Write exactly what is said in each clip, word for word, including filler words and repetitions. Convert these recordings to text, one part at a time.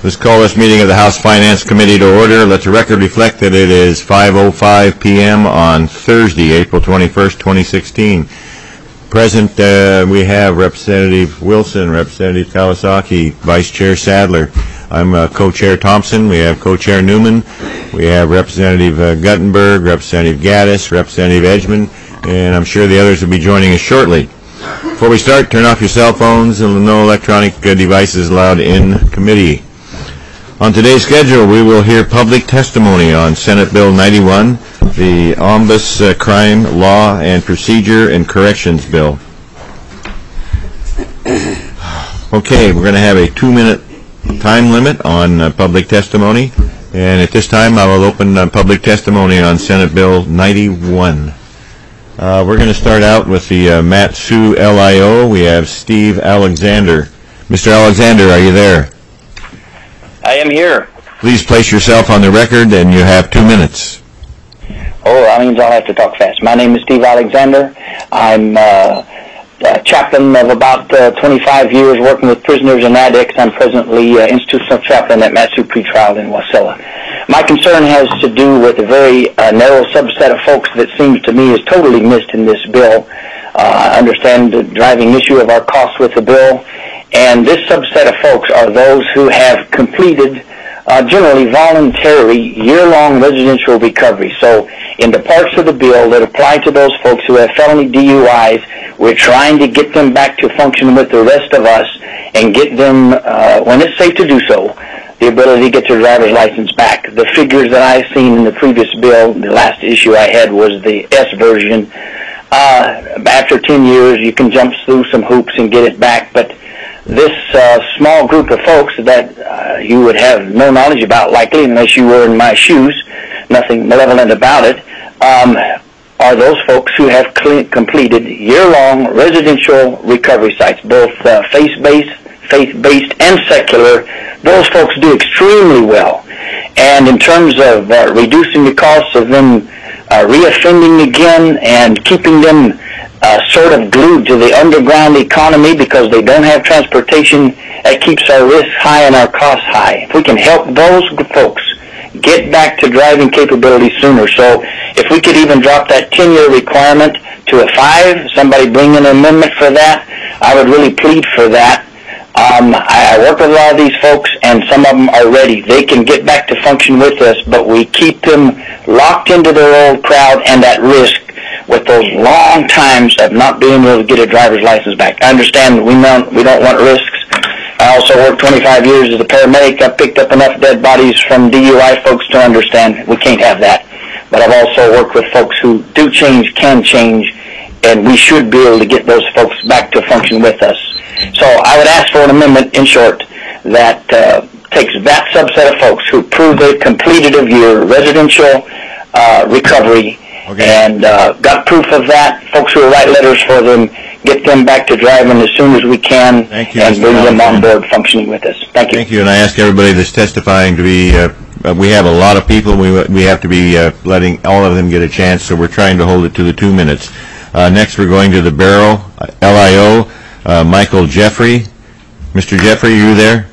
Let's call this meeting of the House Finance Committee to order. Let the record reflect that it is five oh five p m on Thursday, April twenty-first, twenty sixteen. Present, uh, we have Representative Wilson, Representative Kawasaki, Vice Chair Sadler. I'm uh, Co-Chair Thompson. We have Co-Chair Newman. We have Representative uh, Guttenberg, Representative Gaddis, Representative Edgman, and I'm sure the others will be joining us shortly. Before we start, turn off your cell phones and no electronic uh, devices allowed in committee. On today's schedule, we will hear public testimony on Senate Bill ninety-one, the Omnibus uh, Crime Law and Procedure and Corrections Bill. Okay, we're going to have a two-minute time limit on uh, public testimony, and at this time I will open uh, public testimony on Senate Bill ninety-one. Uh, we're going to start out with the uh, Mat-Su L I O. We have Steve Alexander. Mister Alexander, are you there? I am here. Please place yourself on the record, and you have two minutes. Oh, that means I'll have to talk fast. My name is Steve Alexander. I'm uh, a chaplain of about uh, twenty-five years working with prisoners and addicts. I'm presently uh, institutional chaplain at Mat-Su Pretrial in Wasilla. My concern has to do with a very uh, narrow subset of folks that seems to me is totally missed in this bill. Uh, I understand the driving issue of our costs with the bill. And this subset of folks are those who have completed uh, generally voluntary year-long residential recovery. So in the parts of the bill that apply to those folks who have felony D U Is, we're trying to get them back to function with the rest of us and get them, uh, when it's safe to do so, the ability to get their driver's license back. The figures that I've seen in the previous bill, the last issue I had was the S version. Uh, after ten years, you can jump through some hoops and get it back, but this uh, small group of folks that uh, you would have no knowledge about, likely, unless you were in my shoes, nothing malevolent about it, um, are those folks who have cl- completed year-long residential recovery sites, both uh, faith-based, faith-based and secular. Those folks do extremely well. And in terms of uh, reducing the costs of them uh, reoffending again and keeping them Uh, sort of glued to the underground economy because they don't have transportation, that keeps our risks high and our costs high. If we can help those folks get back to driving capability sooner, so if we could even drop that ten-year requirement to a five, somebody bring an amendment for that, I would really plead for that. Um, I, I work with a lot of these folks, and some of them are ready. They can get back to function with us, but we keep them locked into their old crowd and at risk with those long times of not being able to get a driver's license back. I understand we don't, we don't want risks. I also worked twenty-five years as a paramedic. I've picked up enough dead bodies from D U I folks to understand we can't have that. But I've also worked with folks who do change, can change, and we should be able to get those folks back to function with us. So I would ask for an amendment, in short, that uh, takes that subset of folks who prove they've completed a year residential uh, recovery. Okay. And uh, got proof of that. Folks who will write letters for them, get them back to driving as soon as we can, Thank you, and Mister bring them on Alexander. board functioning with us. Thank you. Thank you, and I ask everybody that's testifying to be, uh, uh, we have a lot of people, we we have to be uh, letting all of them get a chance, so we're trying to hold it to the two minutes. Uh, next we're going to the Barrow L I O, uh, Michael Jeffrey. Mister Jeffrey, are you there?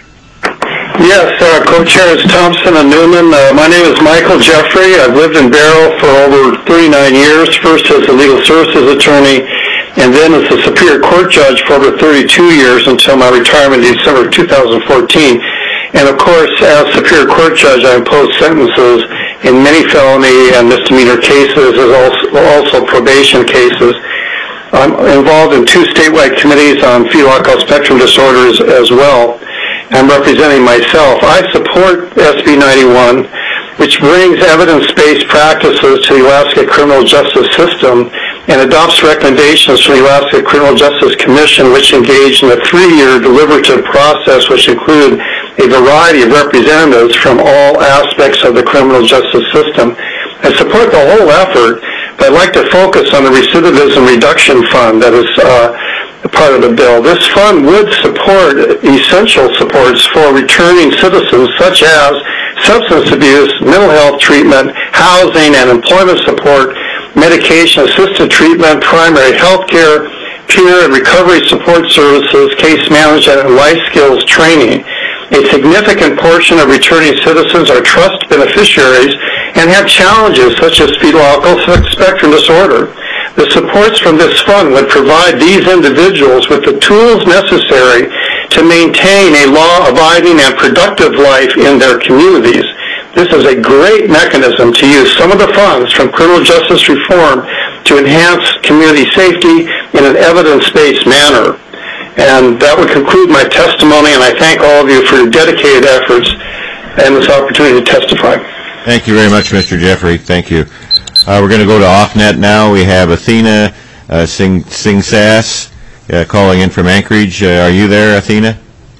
Yes, uh, Co-Chairs Thompson and Newman. Uh, my name is Michael Jeffrey. I've lived in Barrow for over thirty-nine years, first as a legal services attorney and then as a Superior Court judge for over thirty-two years until my retirement in December two thousand fourteen. And of course, as Superior Court judge, I imposed sentences in many felony and misdemeanor cases, as also, also probation cases. I'm involved in two statewide committees on fetal alcohol spectrum disorders as well. I'm representing myself. I support S B ninety-one, which brings evidence-based practices to the Alaska criminal justice system and adopts recommendations from the Alaska Criminal Justice Commission, which engaged in a three-year deliberative process, which included a variety of representatives from all aspects of the criminal justice system. I support the whole effort, but I'd like to focus on the Recidivism Reduction Fund that is uh, part of the bill. This fund would support essential supports for returning citizens such as substance abuse, mental health treatment, housing and employment support, medication-assisted treatment, primary health care, peer and recovery support services, case management, and life skills training. A significant portion of returning citizens are trust beneficiaries and have challenges such as fetal alcohol spectrum disorder. The supports from this fund would provide these individuals with the tools necessary to maintain a law-abiding and productive life in their communities. This is a great mechanism to use some of the funds from criminal justice reform to enhance community safety in an evidence-based manner. And that would conclude my testimony, and I thank all of you for your dedicated efforts and this opportunity to testify. Thank you very much, Mister Jeffrey. Thank you. Uh, we're going to go to OffNet now. We have Athena uh, Singh, Singh Sass uh, calling in from Anchorage. Uh, are you there, Athena?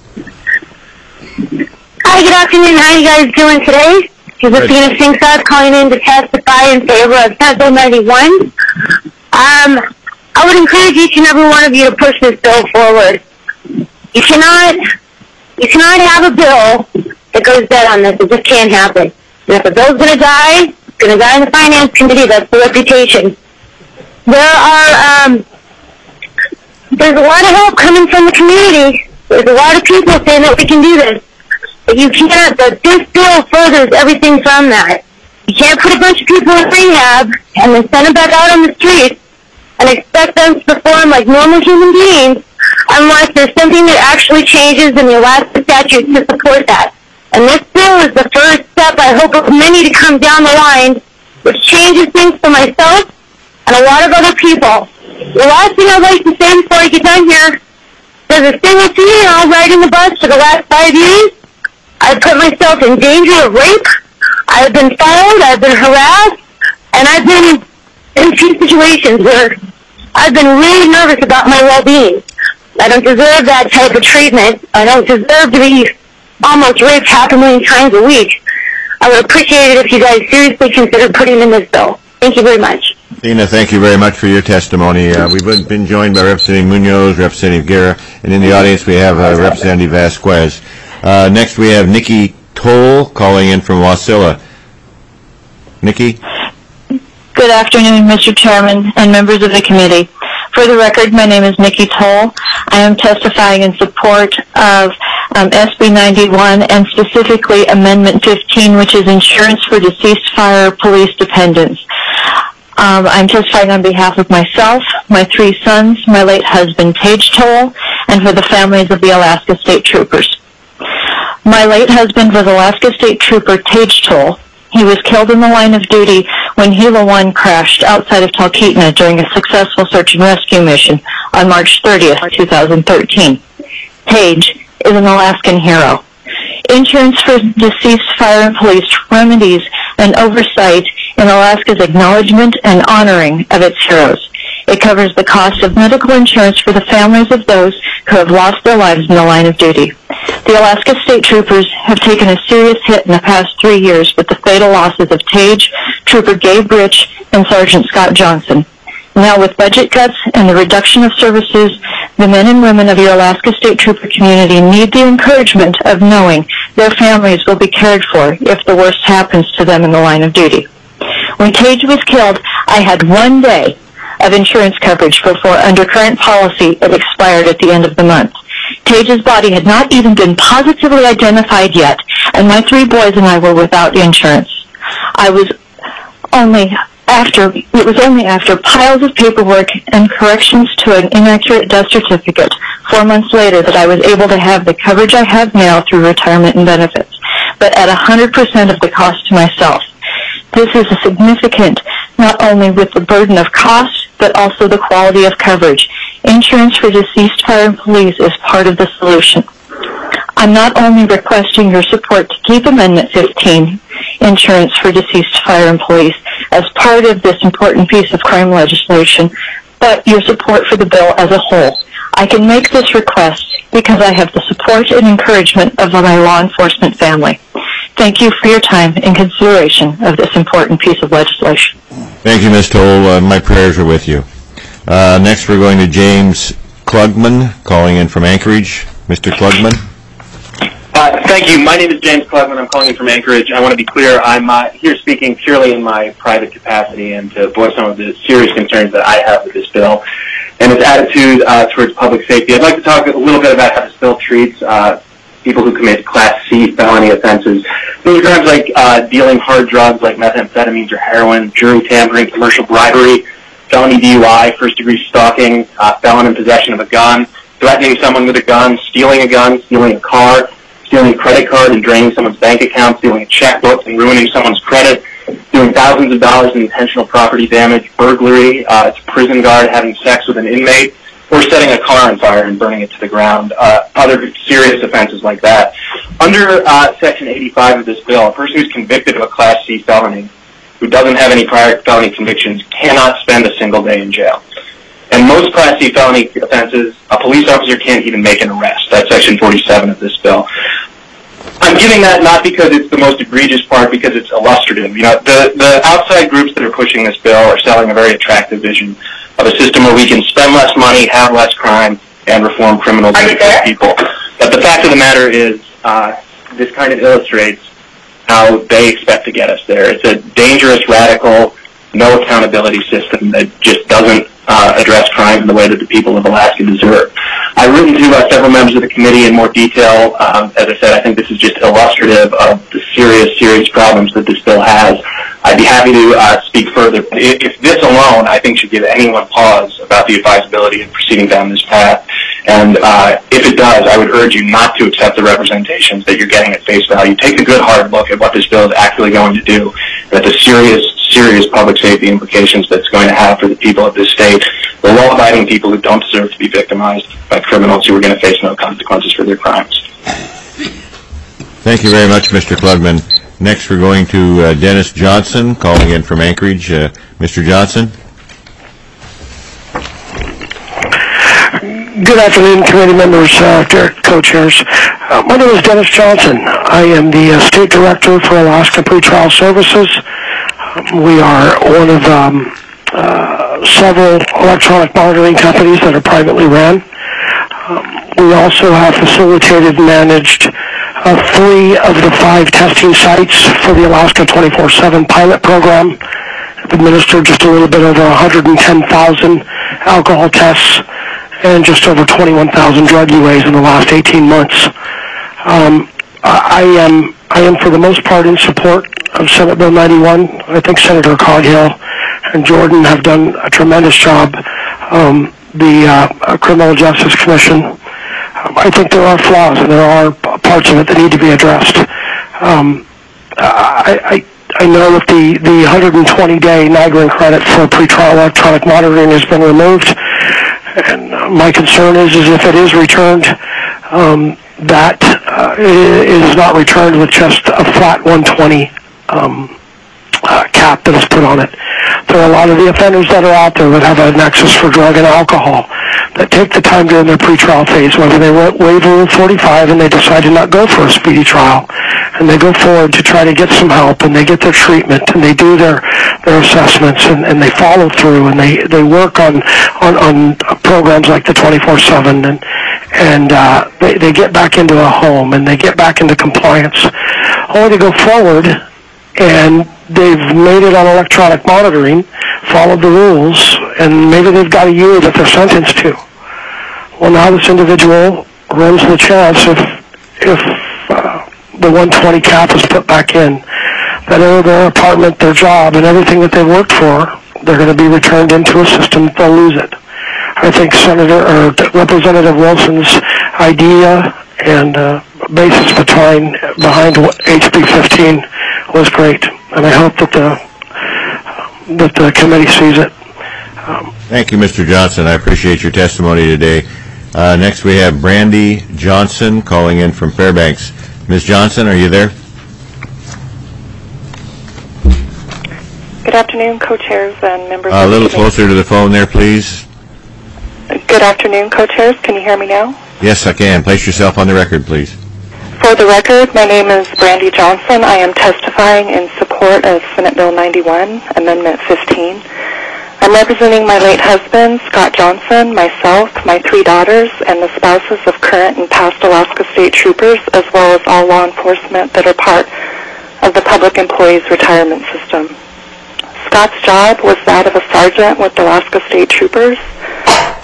Hi, good afternoon. How are you guys doing today? This is Athena Singh Sass calling in to testify in favor of Senate Bill ninety-one. Um, I would encourage each and every one of you to push this bill forward. You cannot, you cannot have a bill that goes dead on this. It just can't happen. And if a bill's going to die, it's going to die in the Finance Committee. That's the reputation. There are, um, there's a lot of help coming from the community. There's a lot of people saying that we can do this. But you can't, but this bill furthers everything from that. You can't put a bunch of people in rehab and then send them back out on the streets and expect them to perform like normal human beings unless there's something that actually changes in the Alaska statute to support that. And this bill is the first step, I hope, of many to come down the line, which changes things for myself and a lot of other people. The last thing I'd like to say before I get done here, there's a single female riding the bus for the last five years. I've put myself in danger of rape. I've been followed. I've been harassed. And I've been in few situations where I've been really nervous about my well-being. I don't deserve that type of treatment. I don't deserve to be almost raped half a million times a week. I would appreciate it if you guys seriously considered putting in this bill. Thank you very much. Tina, thank you very much for your testimony. Uh, we've been, been joined by Representative Munoz, Representative Guerra, and in the audience we have uh, Representative Vasquez. Uh, next we have Nikki Toll calling in from Wasilla. Nikki? Good afternoon, Mister Chairman and members of the committee. For the record, my name is Nikki Toll. I am testifying in support of um, S B ninety-one and specifically Amendment fifteen, which is insurance for deceased fire police dependents. Um, I'm testifying on behalf of myself, my three sons, my late husband, Tage Toll, and for the families of the Alaska State Troopers. My late husband was Alaska State Trooper Tage Toll. He was killed in the line of duty when Gila one crashed outside of Talkeetna during a successful search and rescue mission on March thirtieth, two thousand thirteen. Tage is an Alaskan hero. Insurance for deceased fire and police remedies and oversight in Alaska's acknowledgement and honoring of its heroes. It covers the cost of medical insurance for the families of those who have lost their lives in the line of duty. The Alaska State Troopers have taken a serious hit in the past three years with the fatal losses of Tage, Trooper Gabe Rich, and Sergeant Scott Johnson. Now, with budget cuts and the reduction of services, the men and women of your Alaska State Trooper community need the encouragement of knowing their families will be cared for if the worst happens to them in the line of duty. When Tage was killed, I had one day of insurance coverage before, under current policy, it expired at the end of the month. Tage's body had not even been positively identified yet, and my three boys and I were without insurance. I was only after, it was only after piles of paperwork and corrections to an inaccurate death certificate four months later that I was able to have the coverage I have now through retirement and benefits, but at one hundred percent of the cost to myself. This is a significant, not only with the burden of cost, but also the quality of coverage. Insurance for deceased fire and police is part of the solution. I'm not only requesting your support to keep Amendment fifteen, insurance for deceased fire and police, as part of this important piece of crime legislation, but your support for the bill as a whole. I can make this request because I have the support and encouragement of my law enforcement family. Thank you for your time and consideration of this important piece of legislation. Thank you, Miz Toll. Uh, my prayers are with you. Uh, next, we're going to James Klugman, calling in from Anchorage. Mister Klugman. Uh, thank you. My name is James Klugman. I'm calling in from Anchorage. I want to be clear. I'm uh, here speaking purely in my private capacity and to voice some of the serious concerns that I have with this bill and its attitude uh, towards public safety. I'd like to talk a little bit about how this bill treats uh, people who commit Class C felony offenses. These are crimes like uh, dealing hard drugs like methamphetamines or heroin, jury tampering, commercial bribery, felony D U I, first-degree stalking, uh, felon in possession of a gun, threatening someone with a gun, stealing a gun, stealing a car, stealing a credit card and draining someone's bank account, stealing a checkbook and ruining someone's credit, doing thousands of dollars in intentional property damage, burglary, uh, it's a prison guard having sex with an inmate, or setting a car on fire and burning it to the ground, uh, other serious offenses like that. Under uh, Section eighty-five of this bill, a person who's convicted of a Class C felony, who doesn't have any prior felony convictions, cannot spend a single day in jail. And most Class C felony offenses, a police officer can't even make an arrest. That's Section forty-seven of this bill. I'm giving that not because it's the most egregious part, because it's illustrative. You know, the, the outside groups that are pushing this bill are selling a very attractive vision of a system where we can spend less money, have less crime, and reform criminal people. But the fact of the matter is, uh, this kind of illustrates how they expect to get us there. It's a dangerous, radical, no accountability system that just doesn't uh, address crime in the way that the people of Alaska deserve. I've written to uh, several members of the committee in more detail. Um, as I said, I think this is just illustrative of the serious, serious problems that this bill has. I'd be happy to uh, speak further. But if this alone, I think, should give anyone pause about the advisability of proceeding down this path. And uh, if it does, I would urge you not to accept the representations that you're getting at face value. Take a good hard look at what this bill is actually going to do, and at the serious, serious public safety implications that it's going to have for the people of this state, the law-abiding people who don't deserve to be victimized by criminals who are going to face no consequences for their crimes. Thank you very much, Mister Klugman. Next, we're going to uh, Dennis Johnson, calling in from Anchorage. Uh, Mister Johnson? Good afternoon, committee members, uh, co-chairs. Uh, my name is Dennis Johnson. I am the uh, State Director for Alaska Pretrial Services. Um, we are one of um, uh, several electronic monitoring companies that are privately ran. Um, we also have facilitated and managed uh, three of the five testing sites for the Alaska twenty-four seven pilot program. I've administered just a little bit over one hundred ten thousand alcohol tests and just over twenty-one thousand drug U As in the last eighteen months. Um, I am I am for the most part in support of Senate Bill ninety-one. I think Senator Coghill and Jordan have done a tremendous job. Um, the uh, Criminal Justice Commission, um, I think there are flaws and there are parts of it that need to be addressed. Um, I, I, I know that the, the one hundred twenty day NIGRIN credit for pretrial electronic monitoring has been removed. And uh, my concern is, is if it is returned, um, that uh, it is not returned with just a flat one twenty um, uh, cap that is put on it. There are a lot of the offenders that are out there that have a nexus for drug and alcohol that take the time during their pretrial phase, whether they waive Rule forty-five and they decide to not go for a speedy trial, and they go forward to try to get some help, and they get their treatment, and they do their their assessments, and, and they follow through, and they, they work on, on, on programs like the twenty-four seven, and and uh, they, they get back into a home, and they get back into compliance, only to go forward, and they've made it on electronic monitoring, followed the rules, and maybe they've got a year that they're sentenced to. Well, now this individual runs the chance if, if uh, the one twenty cap is put back in, that their apartment, their job, and everything that they worked for, they're going to be returned into a system that they'll lose it. I think Senator or Representative Wilson's idea and uh, basis behind behind H B fifteen was great, and I hope that the that the committee sees it. Um, Thank you, Mister Johnson. I appreciate your testimony today. Uh, next, we have Brandy Johnson calling in from Fairbanks. Miz Johnson, are you there? Good afternoon, co-chairs and members. Uh, a little of the closer to the phone there, please. Good afternoon, co-chairs. Can you hear me now? Yes, I can. Place yourself on the record, please. For the record, my name is Brandy Johnson. I am testifying in support of Senate Bill ninety-one, Amendment fifteen. I'm representing my late husband, Scott Johnson, myself, my three daughters, and the spouses of current and past Alaska State Troopers, as well as all law enforcement that are part of the Public Employees Retirement System. Scott's job was that of a sergeant with Alaska State Troopers.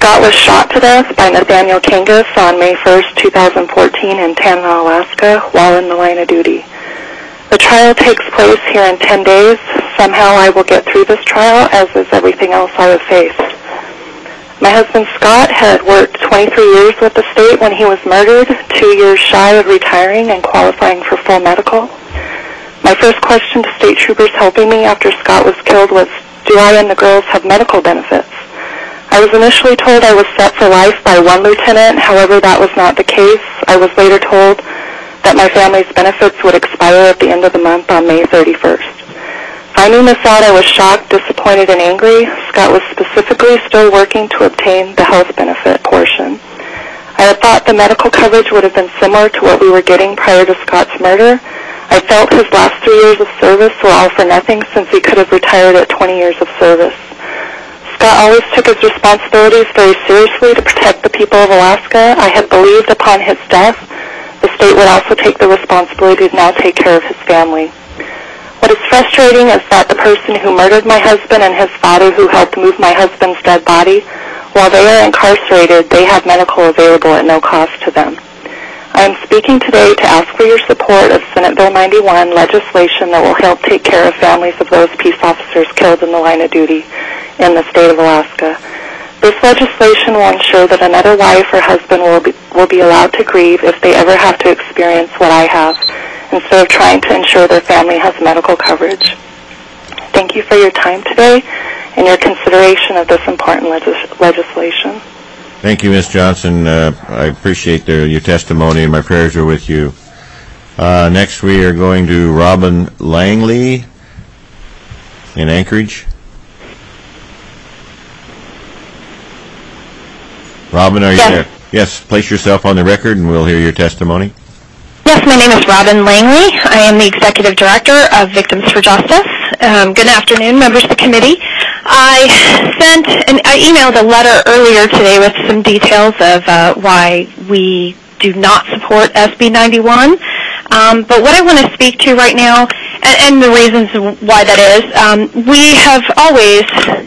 Scott was shot to death by Nathaniel Kangas on May first, two thousand fourteen in Tanana, Alaska, while in the line of duty. The trial takes place here in ten days. Somehow I will get through this trial, as is everything else I have faced. My husband Scott had worked twenty-three years with the state when he was murdered, two years shy of retiring and qualifying for full medical. My first question to state troopers helping me after Scott was killed was, do I and the girls have medical benefits? I was initially told I was set for life by one lieutenant. However, that was not the case. I was later told that my family's benefits would expire at the end of the month on May thirty-first. Finding this out, I was shocked, disappointed, and angry. Scott was specifically still working to obtain the health benefit portion. I had thought the medical coverage would have been similar to what we were getting prior to Scott's murder. I felt his last three years of service were all for nothing since he could have retired at twenty years of service. Scott always took his responsibilities very seriously to protect the people of Alaska. I had believed upon his death, the state would also take the responsibility to now take care of his family. What is frustrating is that the person who murdered my husband and his father who helped move my husband's dead body, while they are incarcerated, they have medical available at no cost to them. I am speaking today to ask for your support of Senate Bill ninety-one legislation that will help take care of families of those peace officers killed in the line of duty in the state of Alaska. This legislation will ensure that another wife or husband will be, will be allowed to grieve if they ever have to experience what I have, instead of trying to ensure their family has medical coverage. Thank you for your time today and your consideration of this important legis- legislation. Thank you, Miz Johnson. Uh, I appreciate the, your testimony, and my prayers are with you. Uh, next, we are going to Robin Langley in Anchorage. Robin, are you yes. there? Yes, place yourself on the record, and we'll hear your testimony. Yes, my name is Robin Langley. I am the Executive Director of Victims for Justice. Um, good afternoon, members of the committee. I sent an, I emailed a letter earlier today with some details of uh, why we do not support S B ninety-one. Um, but what I want to speak to right now, and, and the reasons why that is, um, we have always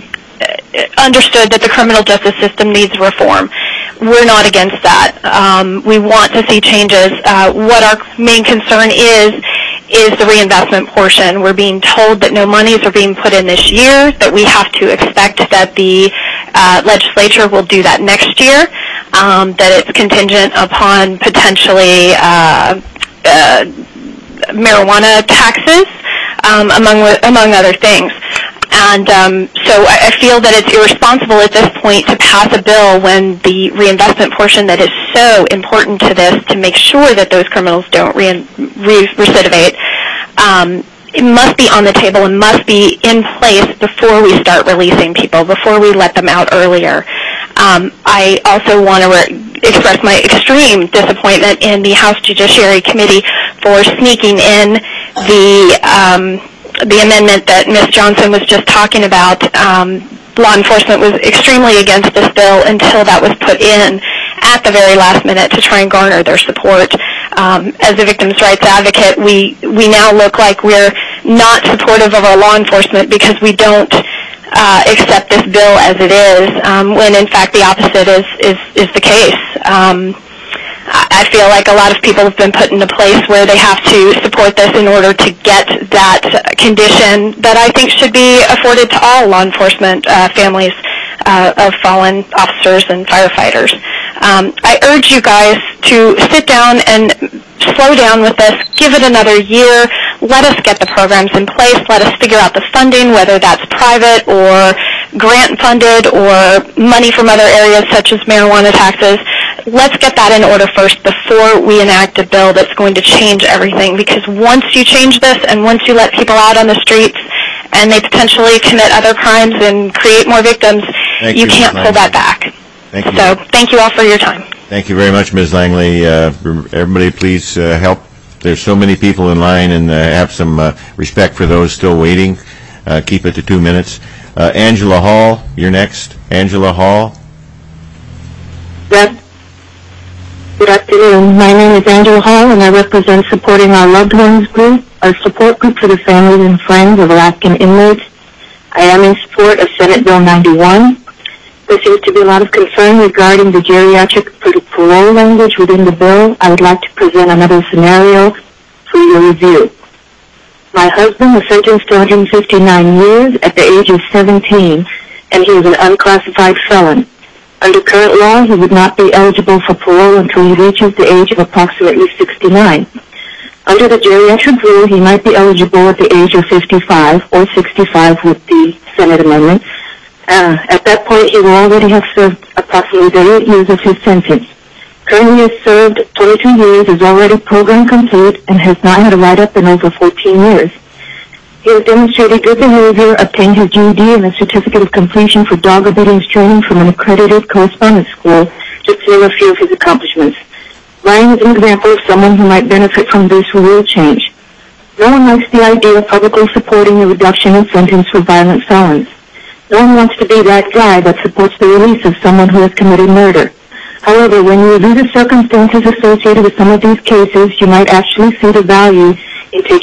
understood that the criminal justice system needs reform. We're not against that. Um, we want to see changes. Uh, what our main concern is, is the reinvestment portion. We're being told that no monies are being put in this year, that we have to expect that the uh, legislature will do that next year, um, that it's contingent upon potentially uh, uh, marijuana taxes, um, among, among other things. And um, so I feel that it's irresponsible at this point to pass a bill when the reinvestment portion that is so important to this to make sure that those criminals don't re- re- recidivate, um, it must be on the table and must be in place before we start releasing people, before we let them out earlier. Um, I also want to re- express my extreme disappointment in the House Judiciary Committee for sneaking in the um, the amendment that Miz Johnson was just talking about. Um, law enforcement was extremely against this bill until that was put in at the very last minute to try and garner their support. Um, as a victims' rights advocate, we, we now look like we're not supportive of our law enforcement because we don't uh, accept this bill as it is, um, when in fact the opposite is, is, is the case. Um, I feel like a lot of people have been put in a place where they have to support this in order to get that condition that I think should be afforded to all law enforcement uh, families uh, of fallen officers and firefighters. Um, I urge you guys to sit down and slow down with this, give it another year, let us get the programs in place, let us figure out the funding, whether that's private or grant funded or money from other areas such as marijuana taxes. Let's get that in order first before we enact a bill that's going to change everything, because once you change this and once you let people out on the streets and they potentially commit other crimes and create more victims, Thank you, you can't pull that back. Thank you. So thank you all for your time. Thank you very much, Miz Langley. Uh, everybody, please uh, help. There's so many people in line, and uh, have some uh, respect for those still waiting. Uh, keep it to two minutes. Uh, Angela Hall, you're next. Angela Hall. Yes. Good afternoon. My name is Angela Hall, and I represent Supporting Our Loved Ones Group, a support group for the families and friends of Alaskan inmates. I am in support of Senate Bill ninety-one. There seems to be a lot of concern regarding the geriatric parole language within the bill. I would like to present another scenario for your review. My husband was sentenced to one hundred fifty-nine years at the age of seventeen, and he was an unclassified felon. Under current law, he would not be eligible for parole until he reaches the age of approximately sixty-nine. Under the geriatric rule, he might be eligible at the age of fifty-five or sixty-five with the Senate amendment. Uh, at that point, he will already have served approximately thirty-eight years of his sentence. Currently, he has served twenty-two years, is already program complete, and has not had a write-up in over fourteen years. He has demonstrated good behavior, obtained his G E D and a certificate of completion for dog obedience training from an accredited correspondence school, just to name a few of his accomplishments. Ryan is an example of someone who might benefit from this rule change. No one likes the idea of publicly supporting a reduction in sentence for violent felons. No one wants to be that guy that supports the release of someone who has committed murder. However, when you review the circumstances associated with some of these cases, you might actually see the value in taking